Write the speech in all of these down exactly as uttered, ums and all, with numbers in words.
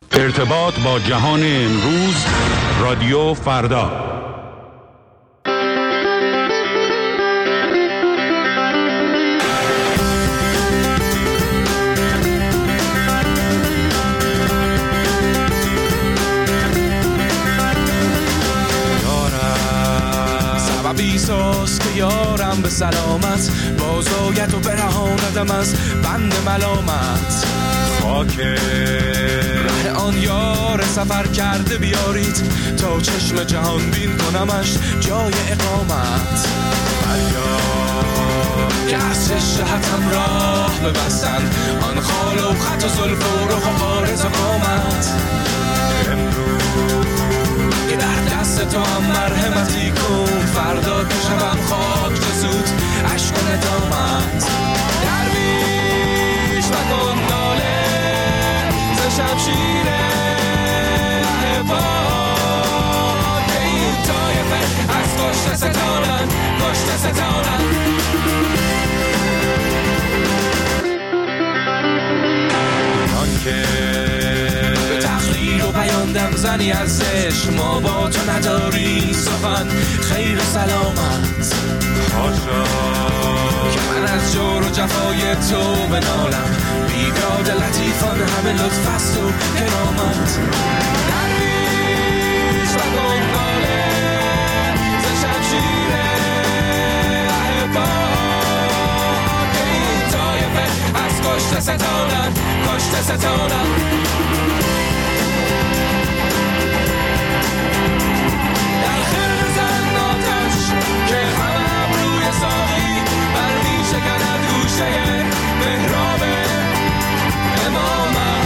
ارتباط با جهان امروز، رادیو فردا. بیساز که یارم به سلامت بازاید و برهاندم از بند ملامت. خاک ره آن یار سفر کرده بیارید تا چشم جهان بین کنمش جای اقامت. فریاد که از جهتم راه ببستن آن خال و خط و زلف و رخ و عارض و قامت. امروز که در دست تو هم مرحمتی کن، فردا که شبم خاک جسود عشق و ندامت. درویش مکن ناله ز شمشیر احباب که این طایفه از کشته ستانن کشته ستانن. آنکه بیاندم زنی ازش ما با تو نداری سخن خیر و سلامت. حاشا که من از جور و جفای تو بنالم، بیداد لطیفان همه لطف است و کرامت. درویش و گنگاله ز شمشیر احباب که این طایفه از کشته ستانن کشته ستانن. که همم روی ساقی بر می شکند گوشه محراب امامت.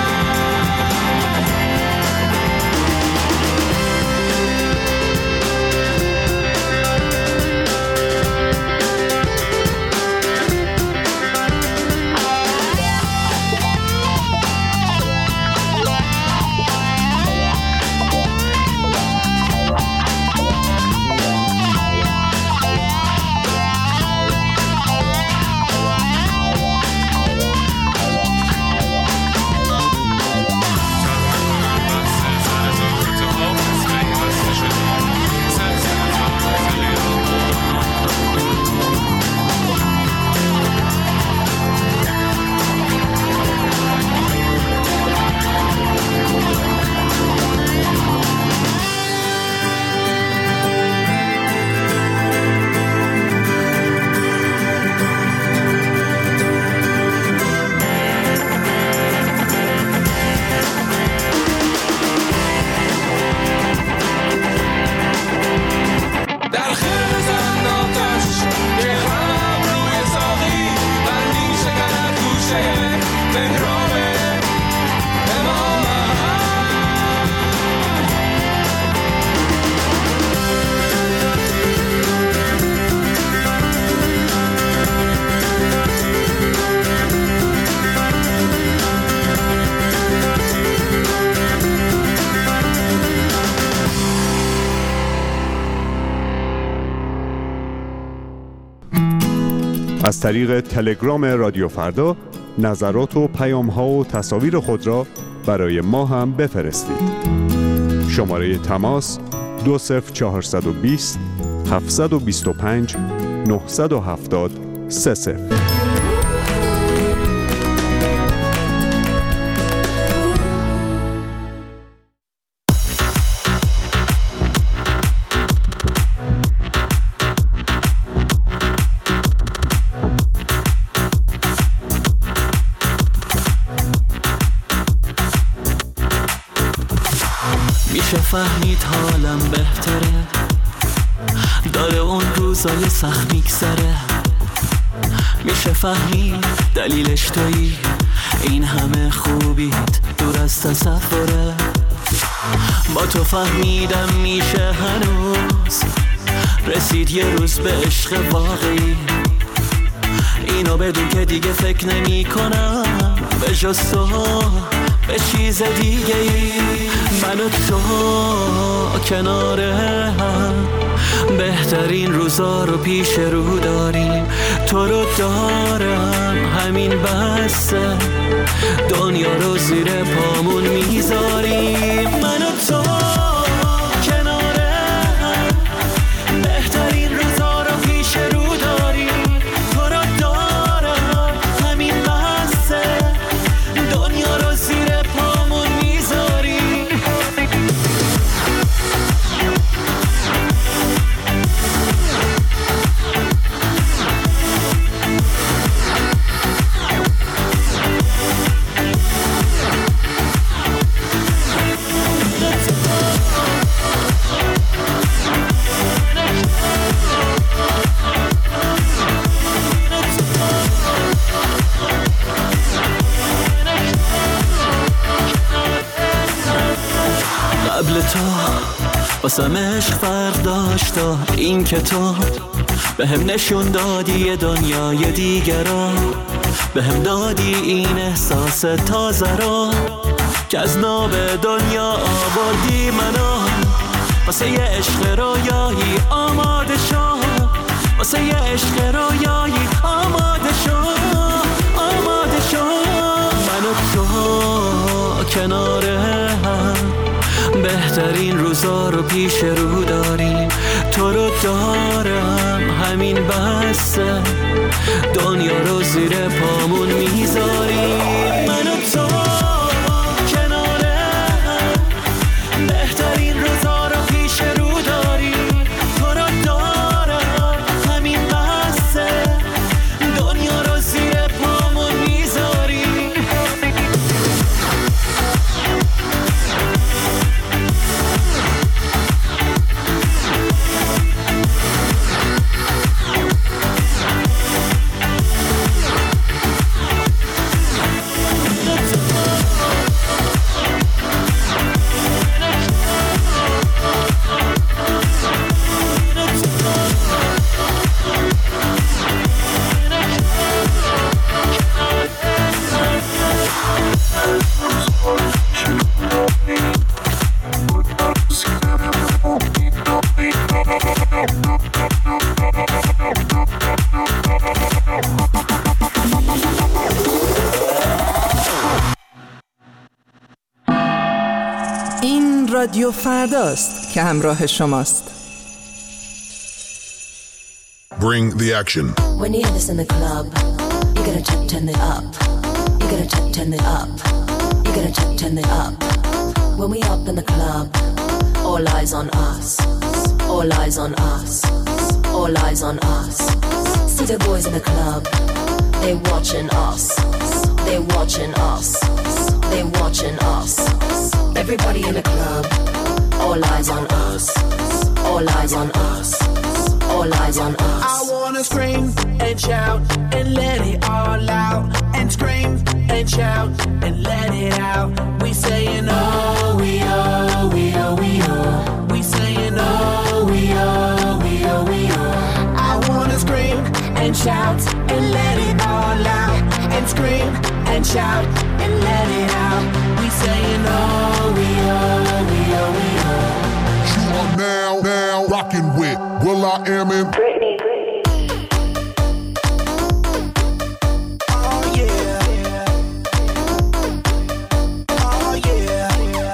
از طریق تلگرام رادیو فردا نظرات و پیام‌ها و تصاویر خود را برای ما هم بفرستید. شماره تماس دو صفر چهارصد و بیست هفتصد و بیست و پنج نهصد و هفتاد سه صفر. میشه فهمید حالم بهتره، داره اون روزای سخت میگذره. میشه فهمید دلیلش تویی، این همه خوبیت دور از تصوره. با تو فهمیدم میشه هنوز رسید یه روز به عشق واقعی. اینو بدون که دیگه فکر نمی کنم به جز تو به چیز دیگه ای. من و تو کنار هم بهترین روزا رو پیش رو داریم. تو رو دارم همین بسه، دنیا رو زیر پامون میذاریم. تو واسم عشق فرق داشت تا این که تو به هم نشون دادی یه دنیای دیگرا، به هم دادی این احساس تازه را که از ناب دنیا آوردی منو. واسه یه عشق رویایی آماده شو، واسه یه عشق رویایی آماده شو، آماده شو. من و تو کنار هم بهترین روزا رو پیش رو داریم، تو رو دارم همین بسه، دنیا رو زیر پامون میذاریم. من و تو کنار هم بهترین روزا رو پیش رو داریم، تو رو دارم همین بسه، دنیا رو زیر پامون میذاریم. این رادیو فرداست که همراه شماست. Bring the action. When you hear this in the club, you gotta check, turn it up. You gotta check, turn it up. You gotta check, turn it up. When we up in the club, all eyes on us. All eyes on us. All eyes on us. See the boys in the club, they watching us. They watching us. They watching us. Everybody in the club, all eyes on us. All eyes on us. All eyes on us. I wanna scream and shout and let it all out. And scream and shout and let it out. We saying oh, we oh, we oh, we oh. We saying oh, we oh, we oh, we oh. I wanna scream and shout and let it all out. And scream and shout and let it out. We saying oh, we oh, we oh, we oh. You are now, now rocking with Will I Am in Britney. Oh yeah. Oh yeah.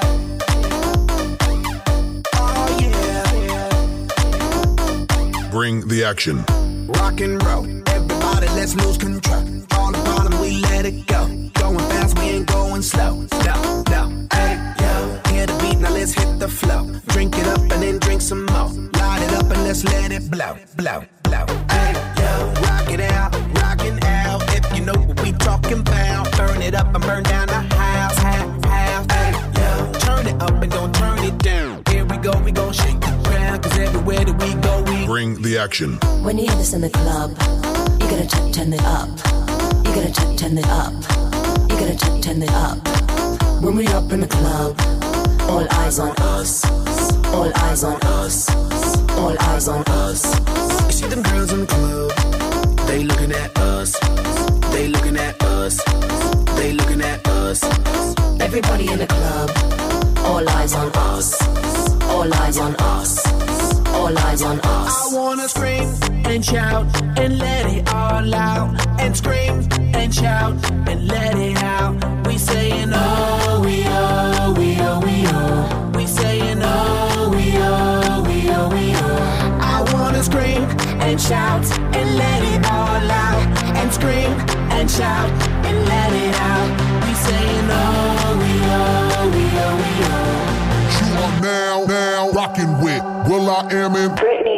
Oh yeah. Bring the action. Rock and roll, everybody let's lose control. All the bottom we let it go. Going fast, we ain't going slow. No, no, hey, yo. Hear the beat, now let's hit the flow. Drink it up and then drink some more. Light it up and let's let it blow, blow, blow. Hey, yo. Rock it out, rockin' out. If you know what we talking about. Burn it up and burn down the house, house, house. Hey, yo. Turn it up and don't turn it down. Here we go, we gon' shake the ground. Cause everywhere that we go, we Bring the action. When you hear this in the club, you gotta check, turn it up. You gotta check, turn it up. You gotta check, turn it up. When we up in the club, all eyes on us. All eyes on us. All eyes on us. You see them girls in the club, they looking at us. They looking at us. They looking at us. Everybody in the club, all eyes on us. All eyes on us. All eyes on us. I wanna scream and shout and let it all out. And scream and shout and let it out. We saying oh, we oh, we oh, we oh. We saying oh, we oh, we oh, we oh. I wanna scream and shout and let it all out. And scream and shout and let it out. We saying oh, we oh, we oh, we oh. You are now, now rocking with Will I Am in Britney.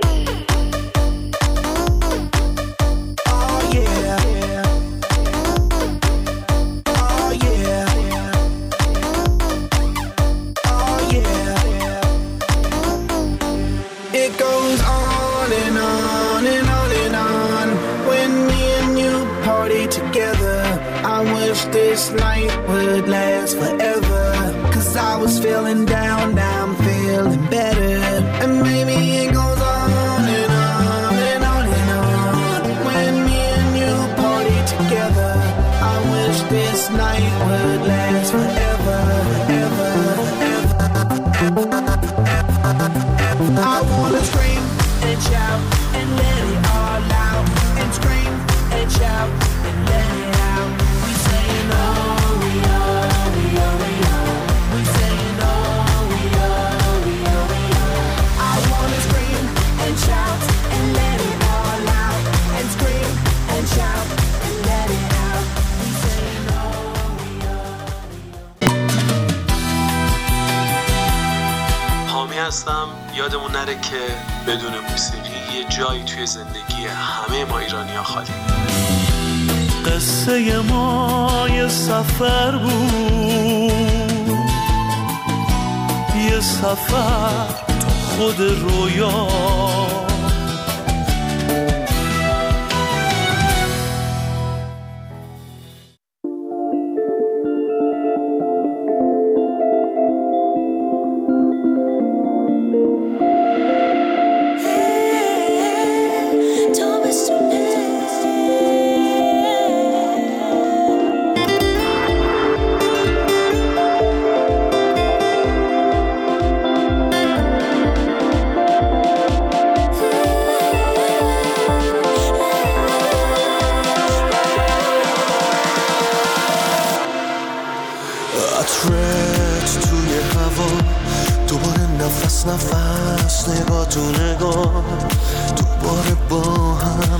Oh yeah. Oh yeah. Oh yeah. It goes on and on and on and on. When me and you party together, I wish this night would last forever. Cause I was feeling down now. هستم. یادمون نره که بدون موسیقی یه جایی توی زندگی همه ما ایرانی‌ها خالی. قصه ما یه سفر بود، یه سفر تو خود رویا. عطرت توی هوا، دوباره نفس نفس، نگاه تو نگاه، دوباره با هم.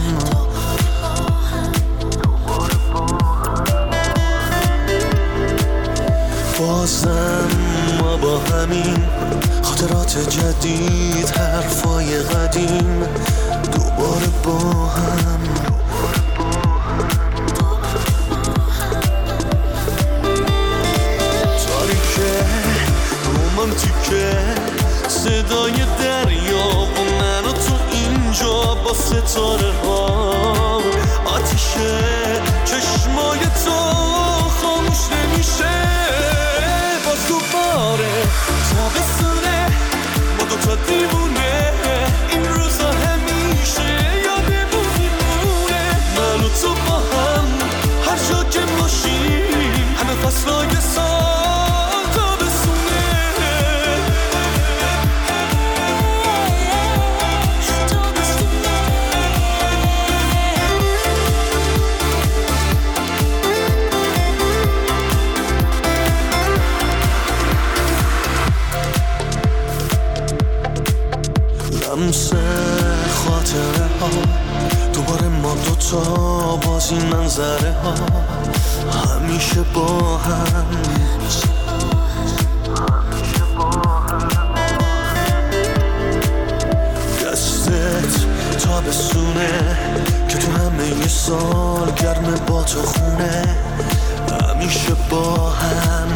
بازم ما با همین خاطرات جدید، حرفای قدیم، دوباره با هم. رومانتیکه صدای دریا و من و تو اینجا با ستاره ها. آتیشه چشمای تو خاموش نمیشه. باز دوباره تابستونه، ما دوتا دیوونه، این روزا همیشه یادمون میمونه. من و تو با هم هر جا که باشیم، همه فصلای سال لمس خاطره ها، دوباره ما دوتا بازی منظره ها، همیشه با هم. دستت تابستونه که تو همه یه سال گرمه با تو خونه، همیشه با هم.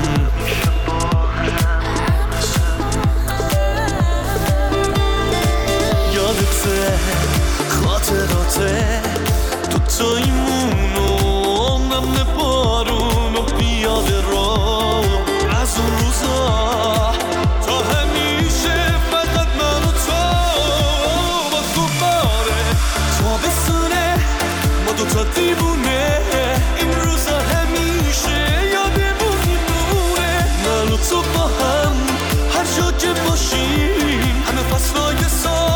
یادته خاطراته تو تایمون و نمه بارون و پیاده رو، از اون روزا تا همیشه فقط من و تو. با دوباره تابستونه، ما دوتا دیوونه، این روزا همیشه یادمون میمونه. من و تو با هم هر جا که باشیم، همه فصلای سال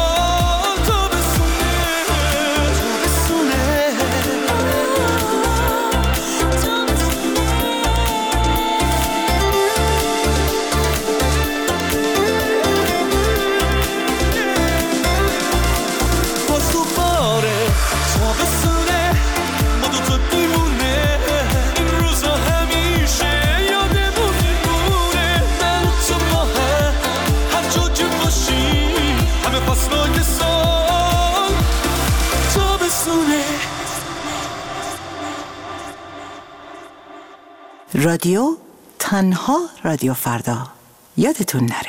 رادیو تنها رادیو فردا، یادتون نره.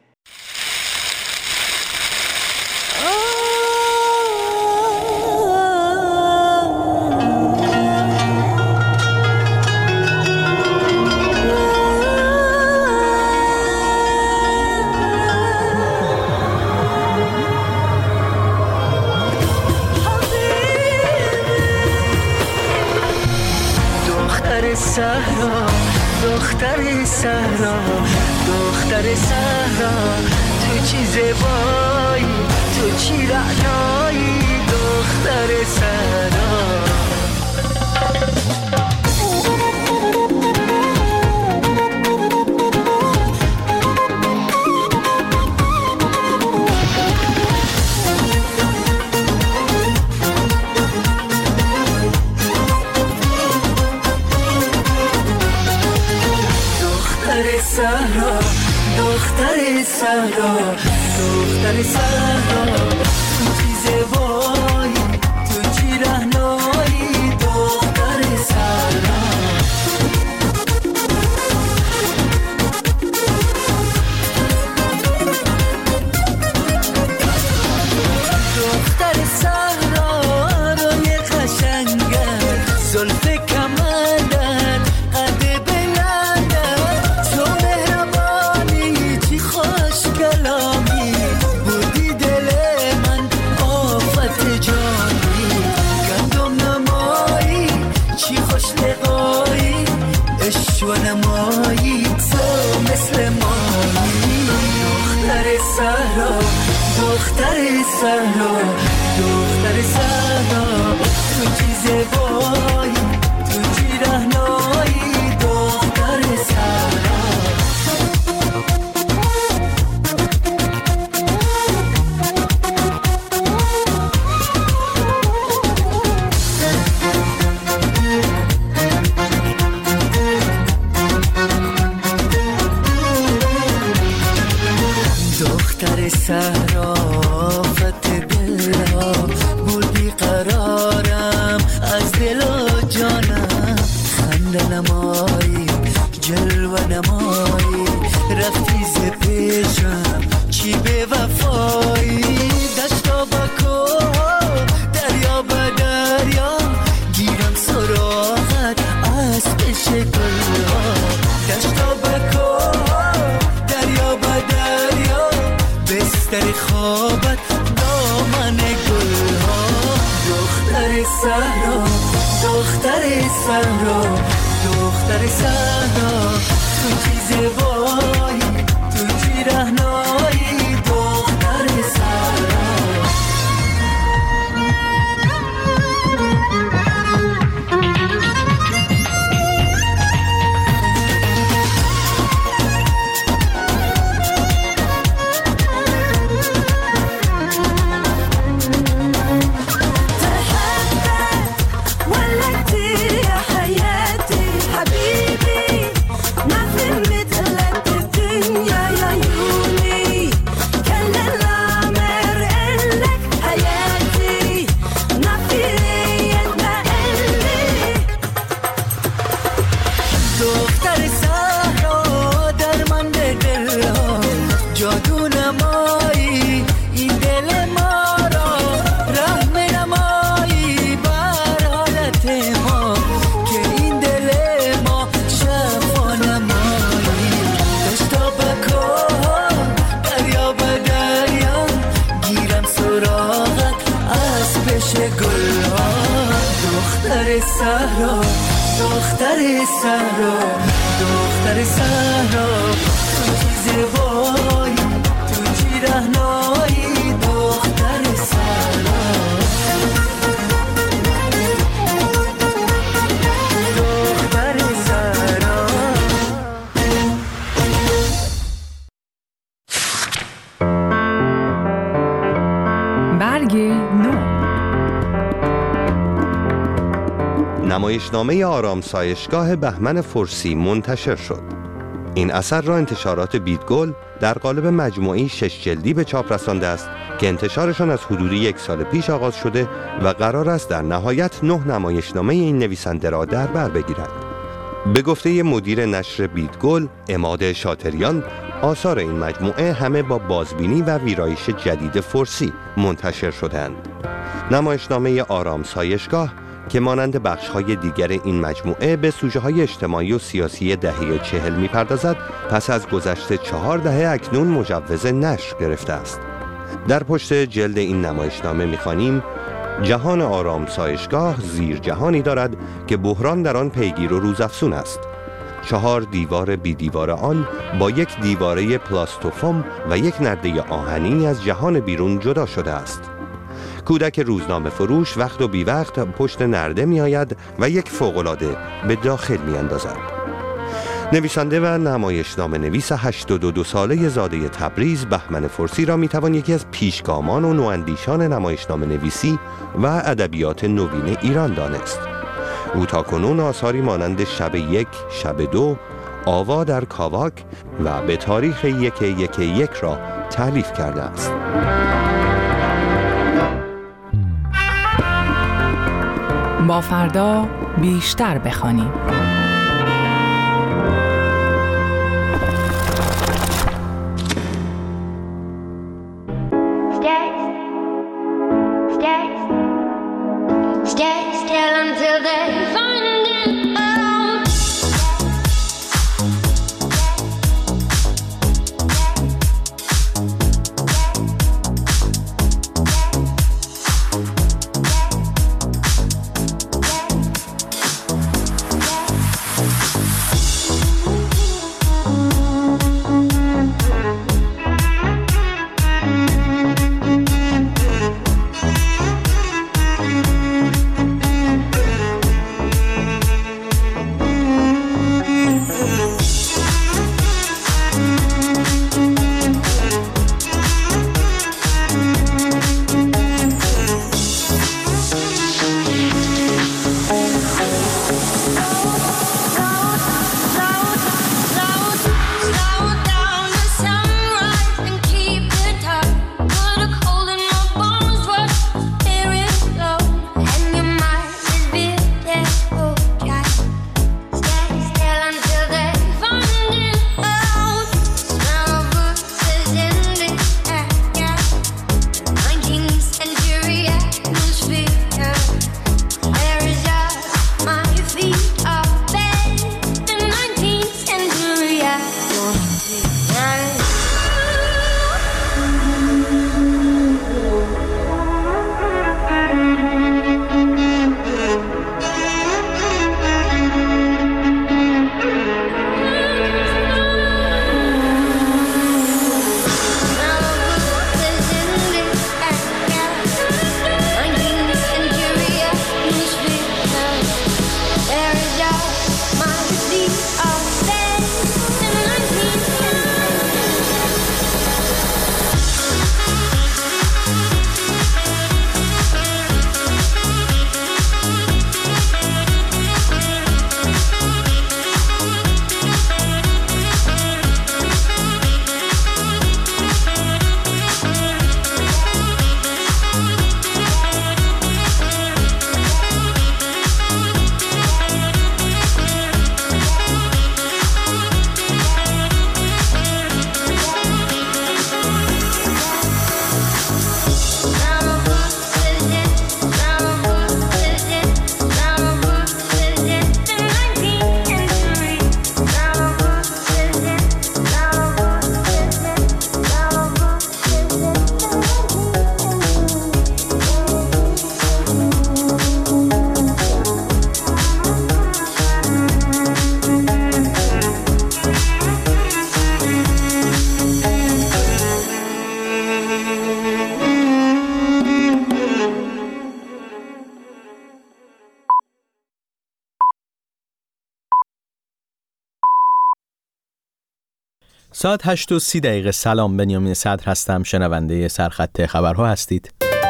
صحرا، دختر صحرا، دختر صحرا، تو چی زیبایی، تو چی رعنایی، دختر صحرا. دختر صحرا دختر صحرا دختر صحرا تو چی زیبایی تو چی رهنایی دختر صحرا دختر صحرا روی قشنگت زلف کمندت قد بلندت تو مهربانی چی خوش کلامی بودی دل من آفت جانی گندم نمایی چی خوش لقایی عشق و نمایی تو مثل مایی دختر صحرا دختر صحرا دختر صحرا تو چی زیبایی تو چی رهنایی دختر صحرا دختر صحرا فت دلها بودی قرارم از دل و جانم خنده نمایی جلوه نمایی رفتی ز پیشم چی به وفایی دشتا با کوه دریا با دریا گیرم سراغت از پیش گلها دشتا با کوه دریا با دریا بستر خوابت دامن گلها دختر صحرا دختر صحرا دختر صحرا تو چی زیبایی تو چی رهنایی دختر صحرا صحرا دختر صحرا دختر صحرا تو چی زیبایی تو چی رهنایی دختر صحرا دختر صحرا برگ نو نمایشنامه آرامسایشگاه بهمن فرسی منتشر شد. این اثر را انتشارات بیدگل در قالب مجموعه‌ای شش جلدی به چاپ رسانده است که انتشارشان از حدود یک سال پیش آغاز شده و قرار است در نهایت نه نمایشنامه این نویسنده را در بر بگیرد. به گفته مدیر نشر بیدگل عماد شاطریان، آثار این مجموعه همه با بازبینی و ویرایش جدید فرسی منتشر شدند. نمایشنامه آرامسایشگاه که مانند بخش‌های دیگر این مجموعه به سوژه‌های اجتماعی و سیاسی دهه چهل می‌پردازد، پس از گذشت چهار دهه اکنون مجوز نشر گرفته است. در پشت جلد این نمایشنامه می‌خوانیم: جهان آرامسایشگاه زیر جهانی دارد که بحران در آن پیگیر و روزافزون است. چهار دیوار بی دیوار آن با یک دیواره پلاستوفوم و یک نرده آهنی از جهان بیرون جدا شده است. کودک روزنامه فروش وقت و بی وقت پشت نرده می آید و یک فوق‌العاده به داخل می اندازد. نویسنده و نمایشنامه نویس هشتاد و دو ساله زاده تبریز بهمن فرسی را می توان یکی از پیشگامان و نواندیشان نمایشنامه نویسی و ادبیات نوین ایران دانست. او تاکنون آثاری مانند شب یک، شب دو، آوا در کاواک و به تاریخ یک یک یک را تألیف کرده است. با فردا بیشتر بخوانیم. ساعت هشت و سی دقیقه. سلام، بنیامین صدر هستم، شنونده سرخط خبرها هستید.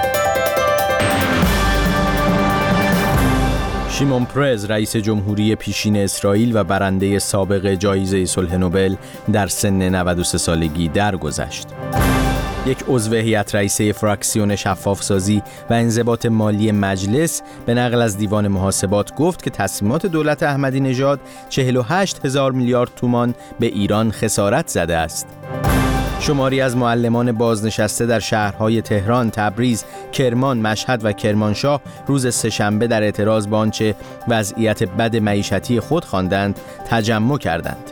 شیمون پرز، رئیس جمهوری پیشین اسرائیل و برنده سابق جایزه صلح نوبل، در سن نود و سه سالگی درگذشت. یک عضو هیئت رئیسه فراکسیون شفافسازی و انضباط مالی مجلس به نقل از دیوان محاسبات گفت که تصمیمات دولت احمدی نژاد چهل و هشت هزار میلیارد تومان به ایران خسارت زده است. شماری از معلمان بازنشسته در شهرهای تهران، تبریز، کرمان، مشهد و کرمانشاه روز سه‌شنبه در اعتراض به آنچه وضعیت بد معیشتی خود خواندند تجمع کردند.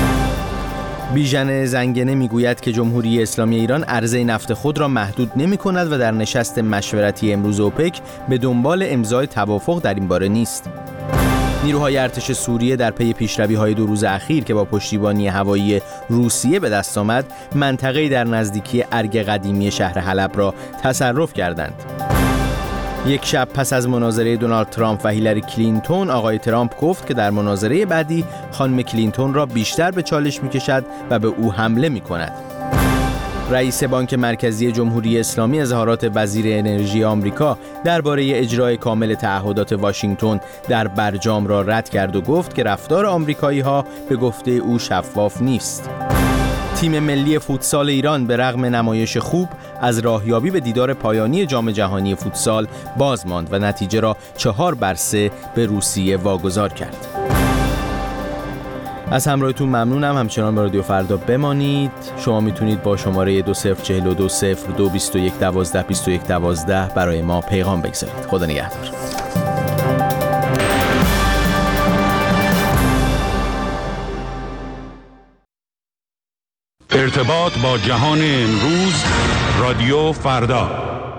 بیژن زنگنه میگوید که جمهوری اسلامی ایران عرضه نفت خود را محدود نمی کند و در نشست مشورتی امروز اوپک به دنبال امضای توافق در این باره نیست. نیروهای ارتش سوریه در پی پیشروی‌های دو روز اخیر که با پشتیبانی هوایی روسیه به دست آمد، منطقه‌ای در نزدیکی ارگ قدیمی شهر حلب را تصرف کردند. یک شب پس از مناظره دونالد ترامپ و هیلاری کلینتون، آقای ترامپ گفت که در مناظره بعدی خانم کلینتون را بیشتر به چالش می‌کشد و به او حمله می‌کند. رئیس بانک مرکزی جمهوری اسلامی اظهارات وزیر انرژی آمریکا درباره اجرای کامل تعهدات واشنگتن در برجام را رد کرد و گفت که رفتار آمریکایی‌ها به گفته او شفاف نیست. تیم ملی فوتسال ایران به رغم نمایش خوب از راهیابی به دیدار پایانی جام جهانی فوتسال باز ماند و نتیجه را چهار بر سه به روسیه واگذار کرد. از همراهتون ممنونم. همچنان به رادیو فردا بمانید. شما میتونید با شماره دو صفر چهل و دو صفر دو بیست و یک دوازده بیست و یک دوازده برای ما پیغام بگذارید. خدا نگهدار. ارتباط با جهان امروز، رادیو فردا.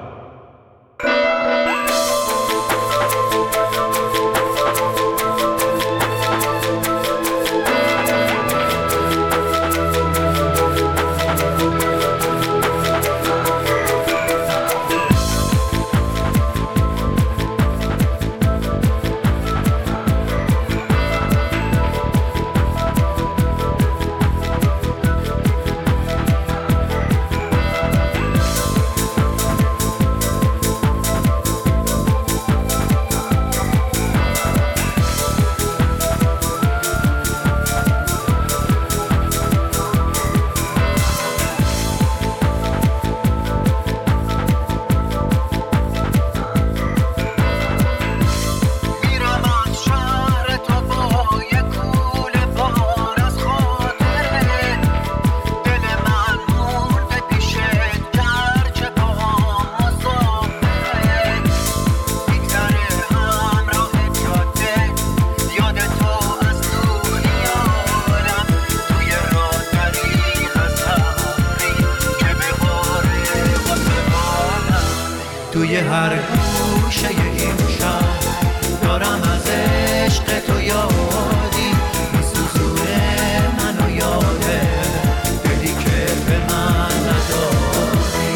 توی هر گوشه این شهر دارم از عشق تو یادی میسوزونه منو یاده دلی که به من نداری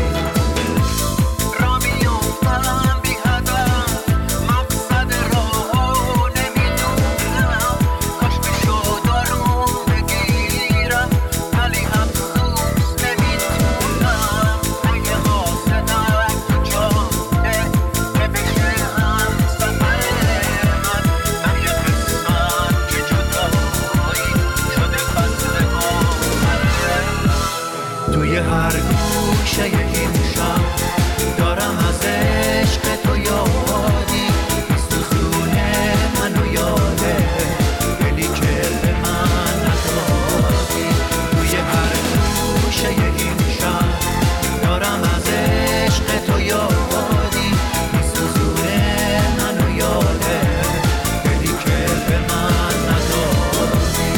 را میافتم بی هدف مقصد راهو نمیدونم کاش میشد آروم بگیرم ولی افسوس نمیتونم اگه قاصدم تو جاده که بشه هم سفر من من یه قسمت که جدایی شده فصل آخره توی هر گوشه این شهر دارم از عشق تو یادی میسوزونه منو یاده دلی که به من ندادی توی هر گوشه این شهر دارم از عشق تو یادی میسوزونه منو یاده دلی که به من ندادی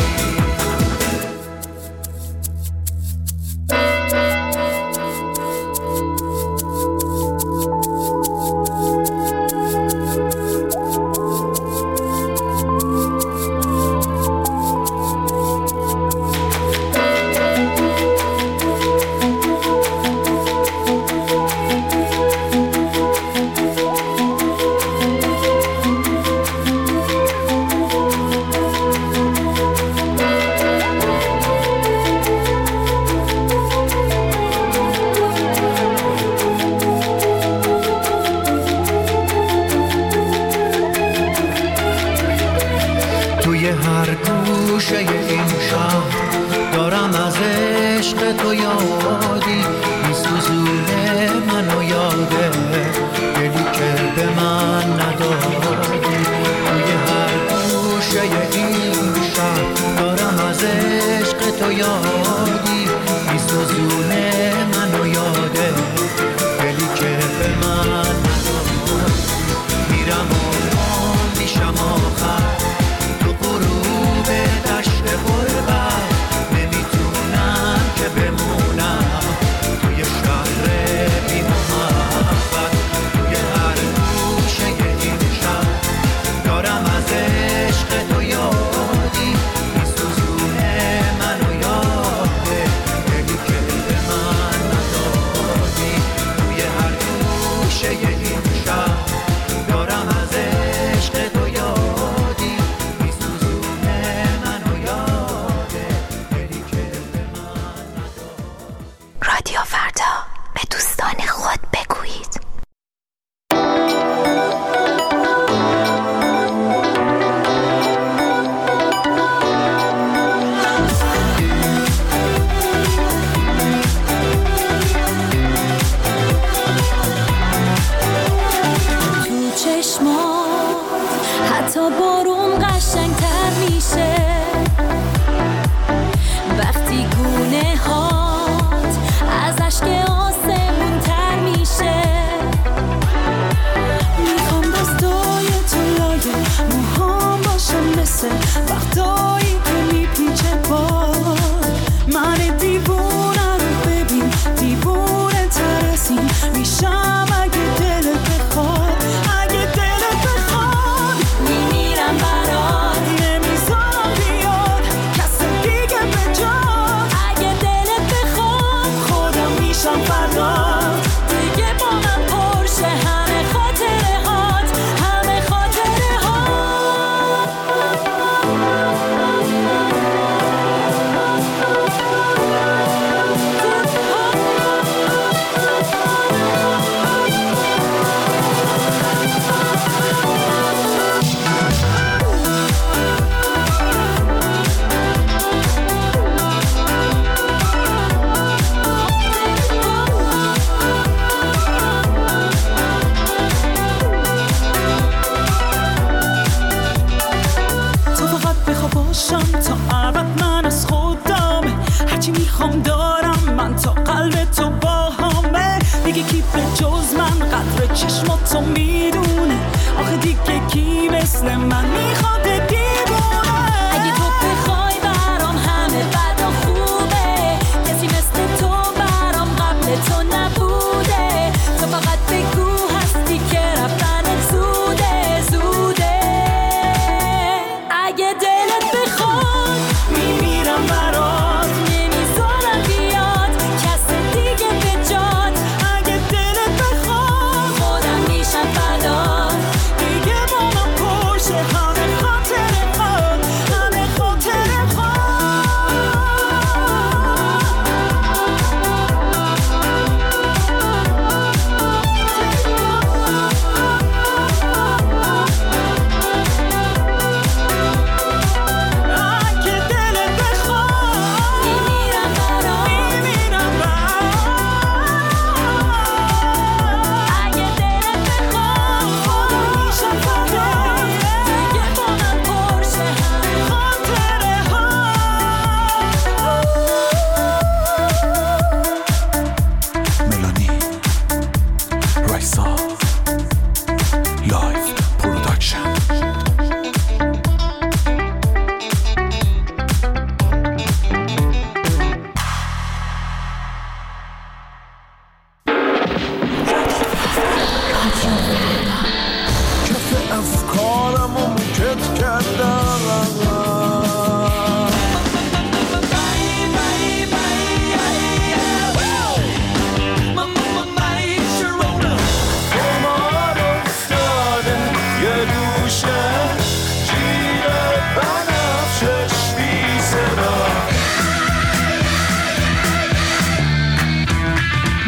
توی هر گوشه این شهر دارم از عشق تو یادی میسوزونه منو یاده دلی که به من ندادی توی هر گوشه این شهر دارم از عشق تو یادی میسوزونه منو یاده دلی که به من ندادی میرم و میشم آخر غروب دشت غربت نمیتونم که بمونم توی شهر بی محبت توی هر گوشه این شهر دارم از عشق تو یادی میسوزونه منو یاد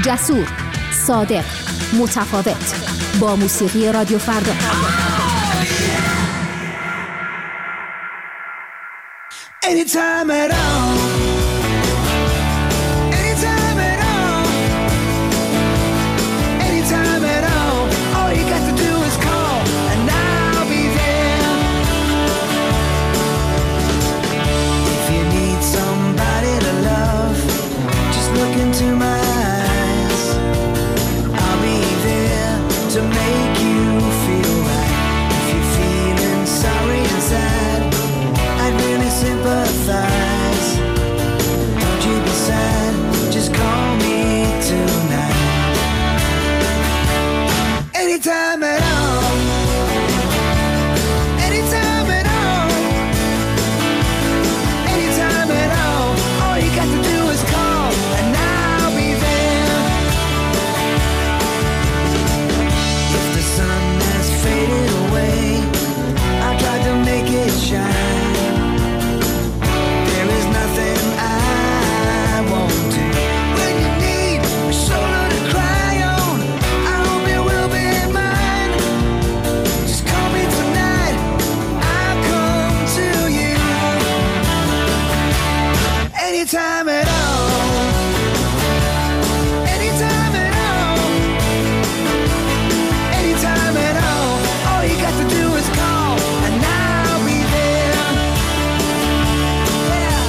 جسور، صادق، متفاوت، با موسیقی رادیو فردا. Anytime at all. Anytime at all. Anytime at all. All you got to do is call and I'll be there. If you need somebody to love, just look into my eyes. I'll be there to make you feel right. If you're feeling sorry and sad, I'd really sympathize. Don't you be sad, just call me tonight. Anytime at all. Anytime at all. Anytime at all. All you got to do is call and I'll be there. If the sun has faded away, I'll try to make it shine. Anytime at all. Anytime at all. Anytime at all. All you got to do is call and I'll be there. Yeah.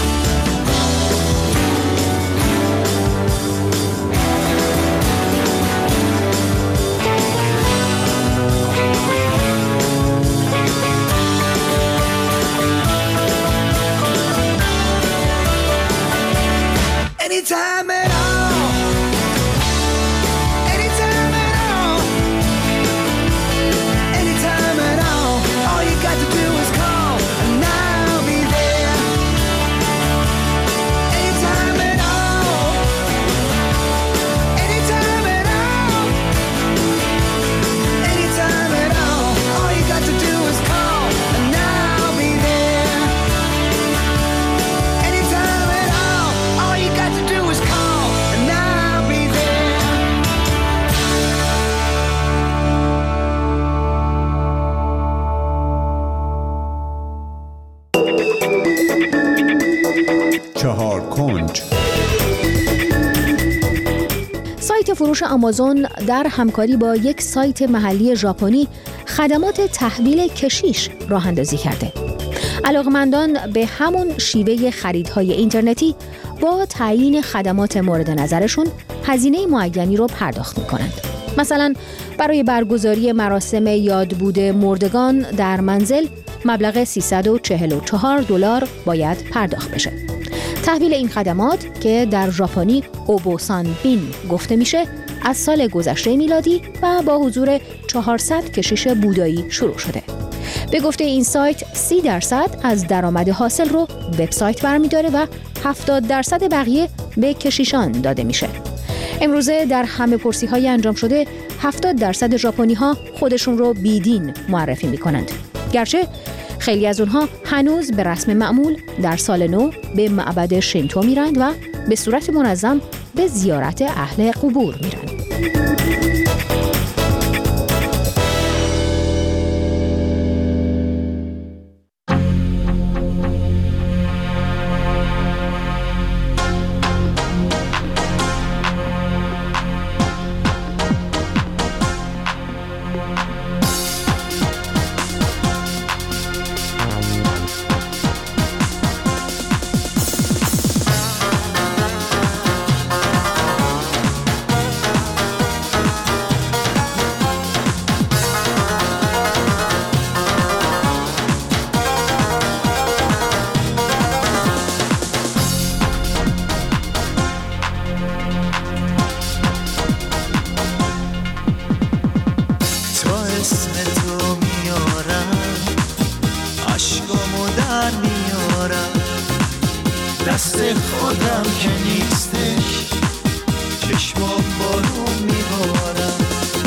Anytime at all. Anytime at all. Anytime at all. All you got to do is call and I'll be there. Anytime at all. Anytime at all. Anytime at all. All you got to do is call and I'll be there. Anytime at all. All you got to do is call and I'll be there. چهار کنج. سایت فروش آمازون در همکاری با یک سایت محلی ژاپنی خدمات تحویل کشیش راه اندازی کرده. علاقمندان به همون شیوه خریدهای اینترنتی با تعیین خدمات مورد نظرشون هزینه معینی رو پرداخت می‌کنند. مثلا برای برگزاری مراسم یادبود مردگان در منزل مبلغ سیصد و چهل و چهار دلار باید پرداخت بشه. تحویل این خدمات که در ژاپنی اوبوسان بین گفته میشه از سال گذشته میلادی و با حضور چهارصد کشیش بودایی شروع شده. به گفته این سایت سی درصد از درآمد حاصل رو وبسایت برمی‌داره و هفتاد درصد بقیه به کشیشان داده میشه. امروزه در همه پرسی‌های انجام شده هفتاد درصد ژاپنی‌ها خودشون رو بیدین معرفی می‌کنند. گرچه خیلی از اونها هنوز به رسم معمول در سال نو به معبد شینتو میرند و به صورت منظم به زیارت اهل قبور میرند. دست خودم که نیستش چشمام بارون میبارم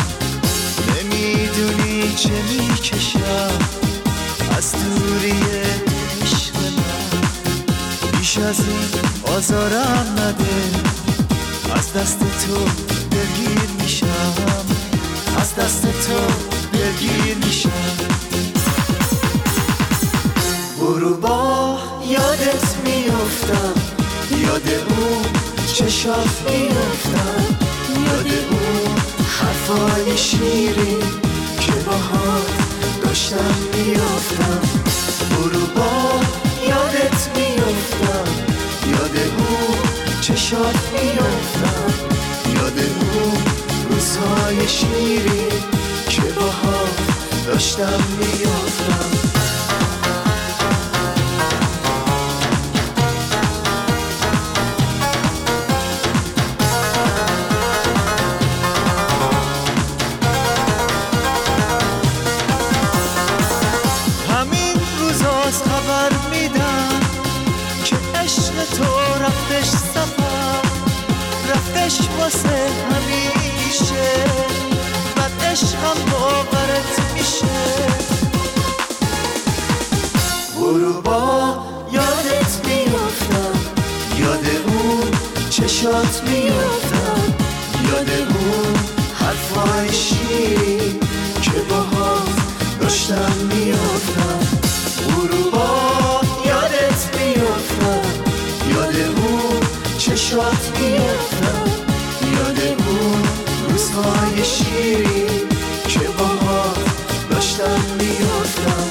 نمیدونی چه میکشم از دوری عشق من بیش از این آزارم نده از دست تو دلگیر میشم، از دست تو دلگیر میشم. غروبا یادت میافتم، یاد اون چشات میافتم، یاد اون حرفای شیرین که باهات داشتم میافتم. غروبا یادت میافتم، یاد اون چشات میافتم، یاد اون روزهای شیرین که باهات داشتم میافتم. واسه همیشه بعد عشقم باورت میشه. غروبا یادت میافتم، یاد اون چشات میافتم، یاد اون حرفای شیرین که باهات داشتم میافتم. غروبا یادت میافتم، یاد اون چشات میافتم، یاد اون روزهای شیرین که باهات داشتم میافتم.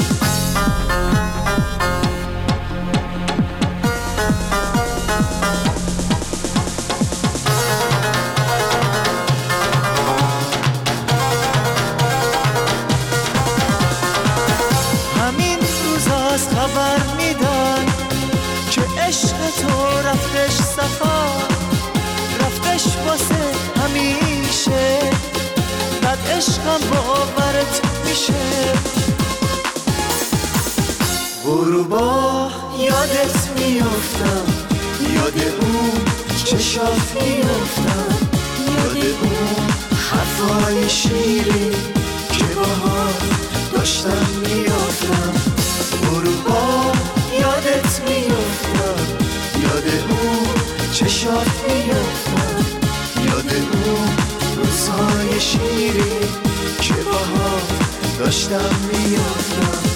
همین روزاست خبر میدن که عشق تو رفتش سفر، رفتش واسه همیشه بعد عشقم باورت میشه. غروبا یادت میافتم، یاد اون چشات میافتم، یاد اون حرفای شیرین که باهات داشتم میافتم. غروبا یادت میافتم، یاد اون چشات میافتم، یاد اون روزهای شیرین که باهات داشتم میافتم.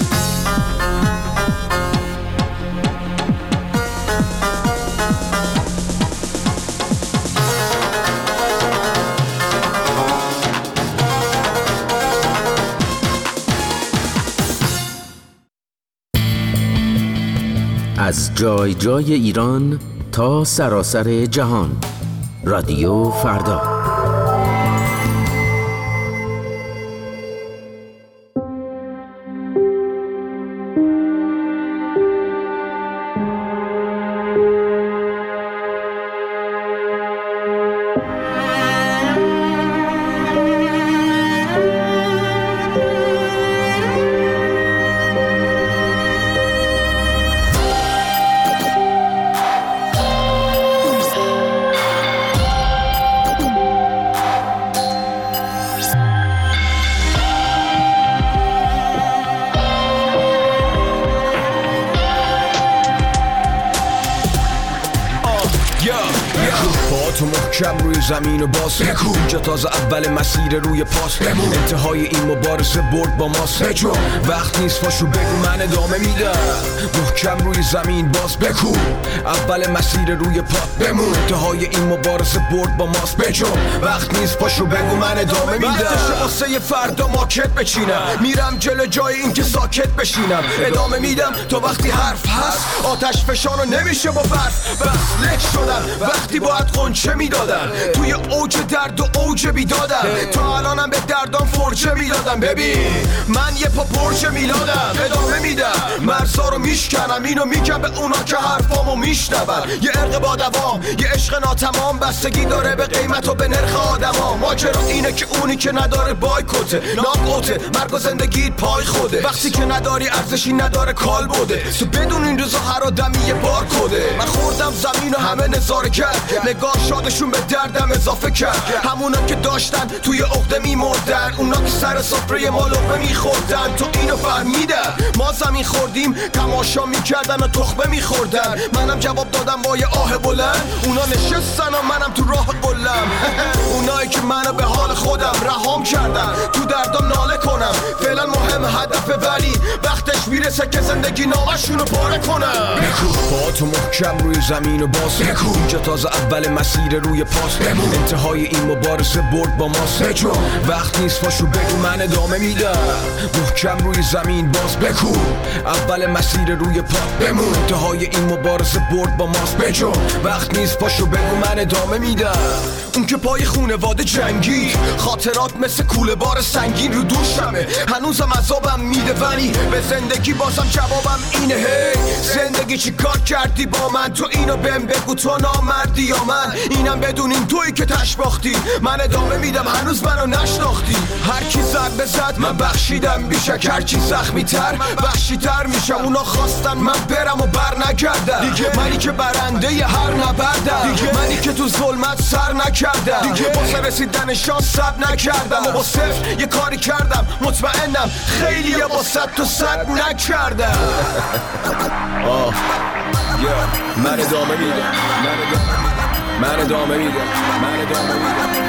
از جای جای ایران تا سراسر جهان، رادیو فردا. تو محکم روی زمین و باز اینجا تازه اول مسیر روی پاس انتهای این مبارزه برد با ماست. وقت نیست پاشو بگو من ادامه میدم، محکم روی زمین باز بکو اول مسیر روی پا بمون، انتهای این مبارزه برد با ماست. بجو وقت نیست پاشو بگو من ادامه میدم، وقتشه واسه فردا ماکت بچینم، میرم جلو جای این که ساکت بشینم، ادامه میدم تا وقتی حرف هست، آتش فشانو نمیشه با برف بس لک شدم وقتی باید قنچه میدادم، توی اوج درد و اوج بیدادم، تا الانم به دردام فرچه میدادم. ببین من یه پا پرچه میلادم، ادامه میدم مرزا رو میشکنم، اینو میگم به اونا که حرفامو میشنون. یه ارق با دوام، یه عشق ناتمام، بستگی داره به قیمت و به نرخ آدما. ماجرا اینه که اونی که نداره بایکوته، ناقوته، مرگ و زندگیت پای خوده، وقتی که نداری ارزشی نداره کال بوده. تو بدون این روزا هر آدمی یه بار کده، من خوردم زمین و همه نظاره کرد، نگاش شادشون به دردم اضافه کرد. همونا که داشتن توی عقده میمردن، اونا که سر سفره ما لقمه میخوردن. تو اینو فهمیدن ما زمین خوردیم، تماشا میکردن و تخمه میخوردن. منم جواب دادم با یه آه بلند، اونا نشستن و منم تو راه قلم. اونایی که منو به حال خودم رهام کردن، تو دردم ناله کنم. فعلا مهم هدفه، ولی وقتش میرسه که زندگی نامشونو پاره کنم. بکو با تو محکم روی زمین و باز بکو، اینجا تازه اول مسیر روی پاس بمون. انتهای این مبارزه برد با ماست. بجو وقت نیست پاشو بگو من ادامه میدم. محکم روی زمین باز بکو، اول مسیر روی پا بمون. انتهای این مبارزه برد با ماست. بجو وقت نیست پاشو بگو من ادامه میدم. اون که پای خونواده جنگی، خاطرات مثل کوله بار سنگین رو دوشمه. هنوزم عذابم میده ولی به زندگی بازم جوابم اینه. هی زندگی چی کار کردی با من؟ تو اینو بهم بگو، تو نامردی یا من؟ اینم بدونین تویی که تشباختی، من ادامه میدم هنوز منو نشناختی. هر کی زد به زد من بخشیدم بیشک، هر کی زخمی تر بخشی تر میشم. اونا خواستن من برم و بر نگردم دیگه، منی که برنده ی هر نبردم دیگه، منی که تو ظلمت سر نکردم دیگه، واسه رسیدن شانس صبر نکردم و با صفر یه کاری کردم. مطمئنم خیلی یه با صد تو صد نکردم. آه من ادامه میدم، من ادامه میدم، من ادامه میدم،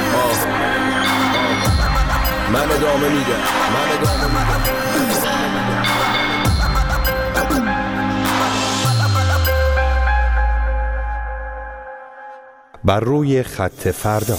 من ادامه میدم، من ادامه میدم. بر روی خط فردا.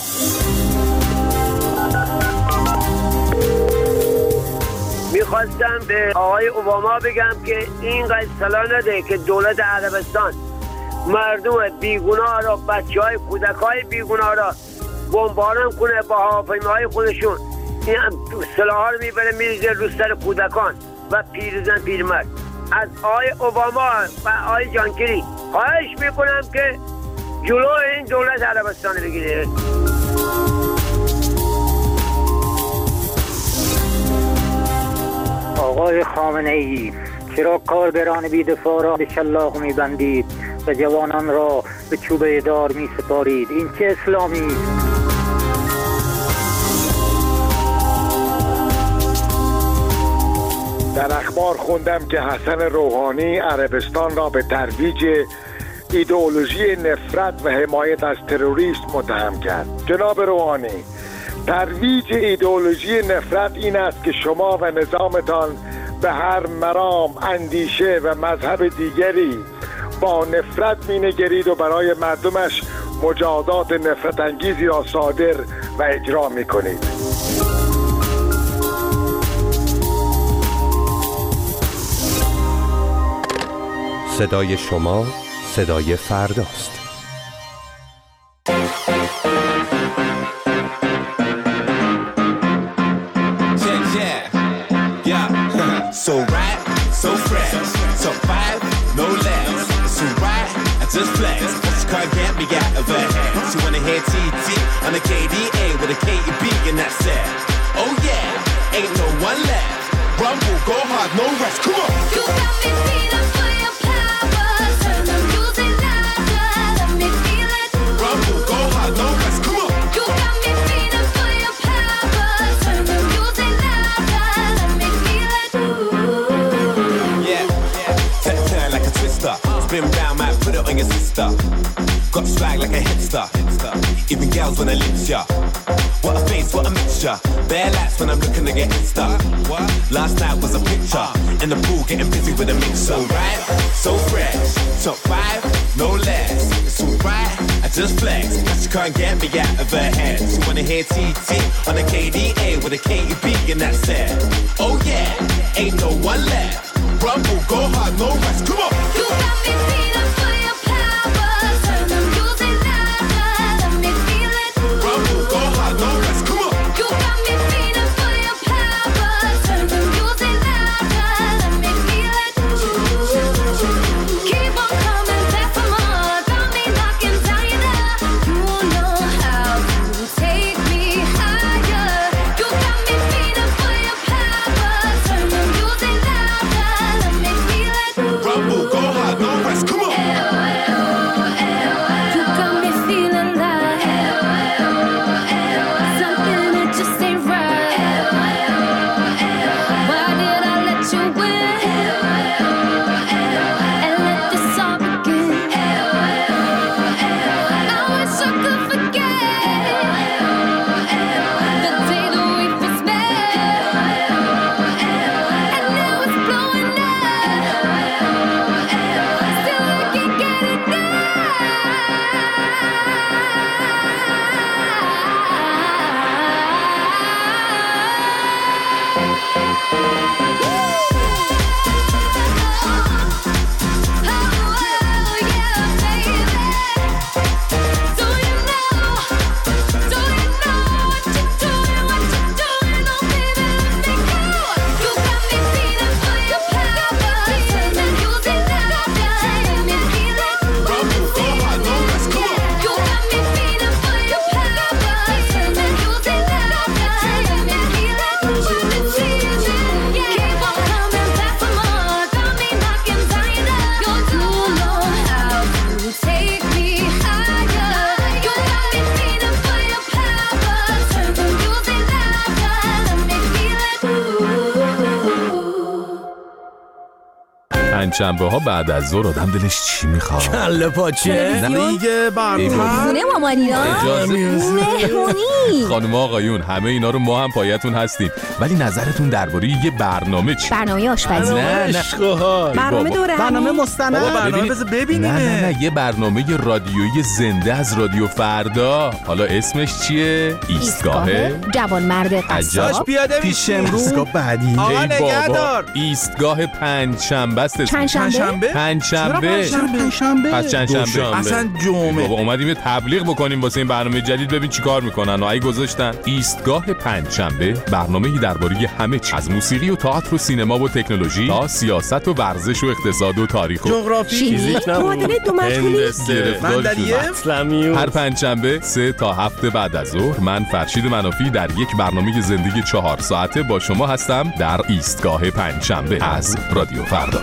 میخواستم به آقای اوباما بگم که اینقدر اصطلاح نده که دولت عربستان مردم بیگناه را، بچه های کودک های بیگناه را بمباران کنه با هواپیماهای خودشون. این سلاح ها رو میبره میریزه رو سر کودکان و پیرزن پیرمرد. از آقای اوباما و آقای جانکری خواهش میکنم که جلو این دولت عربستان بگیره. آقای خامنه ای، چرا کارگران بی‌دفاع را به شلاق می‌بندید و جوانان را به چوبه دار می‌سپارید؟ این چه اسلامی است؟ در اخبار خوندم که حسن روحانی عربستان را به ترویج ایدئولوژی نفرت و حمایت از تروریست متهم کرد. جناب روحانی، ترویج ایدئولوژی نفرت این است که شما و نظامتان به هر مرام، اندیشه و مذهب دیگری با نفرت می‌نگرید و برای مردمش مجازات نفرت انگیزی را صادر و اجرا می‌کنید. صدای شما صدای فرداست. So right, so fresh, so five, no less. So right, I just flex. She can't get me out of her head. She wanna hear T T on the K D A with a K E B and that's it. Oh yeah, ain't no one left. Rumble, go hard, no rest. Come on. You got me feeling for your power. Turn the music louder, let me feel it. Rumble, go hard, no rest. Come on. You got me feeling for your power. Turn the music louder, let me feel it. Like a twister, spin round, might put it on your sister. Got swag like a hipster. Even girls wanna lips ya. What a face, what a mixture. Bare lights when I'm looking to get Insta. Last night was a picture in the pool, getting busy with a mix. So right, so fresh, top five, no less. It's alright, I just flex. She can't get me out of her head. She wanna hear T T on the K D A with a K E B and that's it. Oh yeah, ain't no one left. Rumble, go hard, no rest, come on. You got me feeling for your power. Turn the music louder, let me feel it. Rumble, go hard, no rest, come on. You got me feeling for your power. Turn the music louder, let me feel it. Keep on coming back for more. Got me knocking down your door. You know how to take me higher. You got me feeling for your power. Turn the music louder. Rumble, go hard, no rest, come on. پنجشنبه ها بعد از ظهر آدم دلش چی میخواد؟ کله پاچه، دیگه برنامه خونه مامانینا، مهمونی. خانم آقایون همه اینا رو ما هم پایتون هستیم، ولی نظرتون درباره یه برنامه چی؟ برنامه آشپزی. نه نه برنامه دوره، برنامه مستند، برنامه بذار ببینیم. نه نه نه یه برنامه رادیویی زنده از رادیو فردا. حالا اسمش چیه؟ ایستگاه جوانمرد قصاب. پیاده پیش امروز بعدی. آقا نگهدار. ایستگاه پنجشنبه است. پنجشنبه؟ پنجشنبه. پنجشنبه. پس چندشنبه. اصلا جمعه. بابا اومدیم یه تبلیغ بکنیم واسه این برنامه جدید، ببین چیکار میکنن و ای گذاشتن. ایستگاه پنجشنبه برنامه‌ای درباره همه چیز، از موسیقی و تئاتر و سینما و تکنولوژی تا سیاست و ورزش و اقتصاد و تاریخ و جغرافی، فیزیک، معادله دو مشغولی، صنعت. هر پنجشنبه سه تا هفت بعد از ظهر من فرشید منافی در یک برنامه زندگی چهار ساعته با شما هستم در ایستگاه پنجشنبه از رادیو فردا.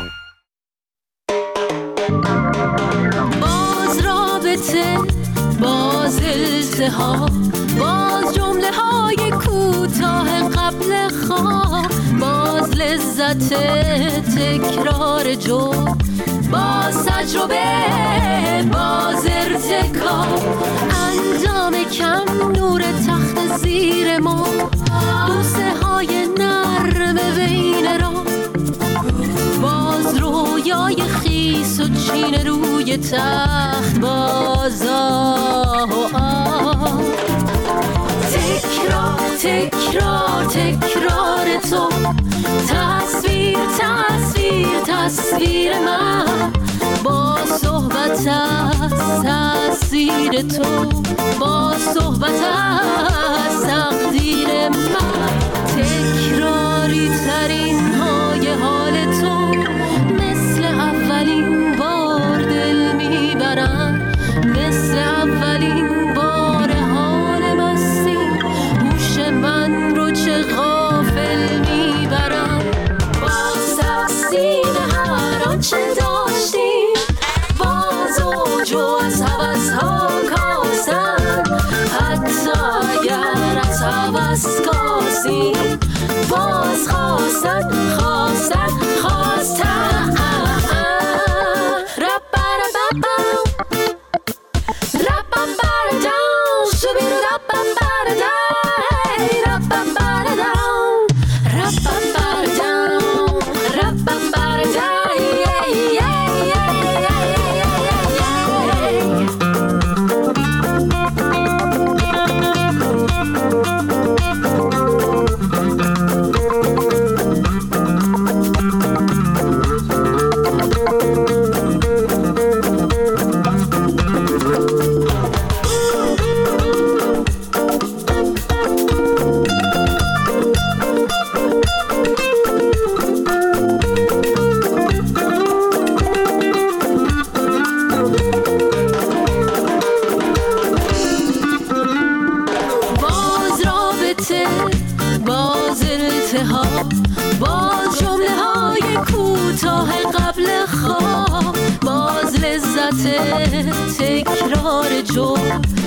باز رابطه، باز التهاب، باز جمله های کوتاه قبل خواب، باز لذت تکرار جو، باز تجربه، باز ارتکاب، انجام کم، نور تخت زیر ما، بوسه های نرم بین را، باز رویای خیس و چین روی تخت، باز آه و آه، تکرار تکرار تکرار تو، تصویر تصویر تصویر من، با صحبت از تأثیر تو، با صحبت از تقدیر من، تکراری ترین های حال تو، مثل اولین بار دل میبرن، مثل اولین بار حال مستی، هوش من رو چه غافل میبرن، باز تقسیم هر آنچه داشتیم، باز اوج و از هوس ها کاسن، حتی اگر از هوس کاسیم، باز خواستن خواستن خواستن، رب رب رب رب داون، شبیرو رب رب داون، رب رب داون، رب رب داون، رب رب باز التهاب، باز جمله های کوتاه قبل خواب، باز لذت تکرار جو،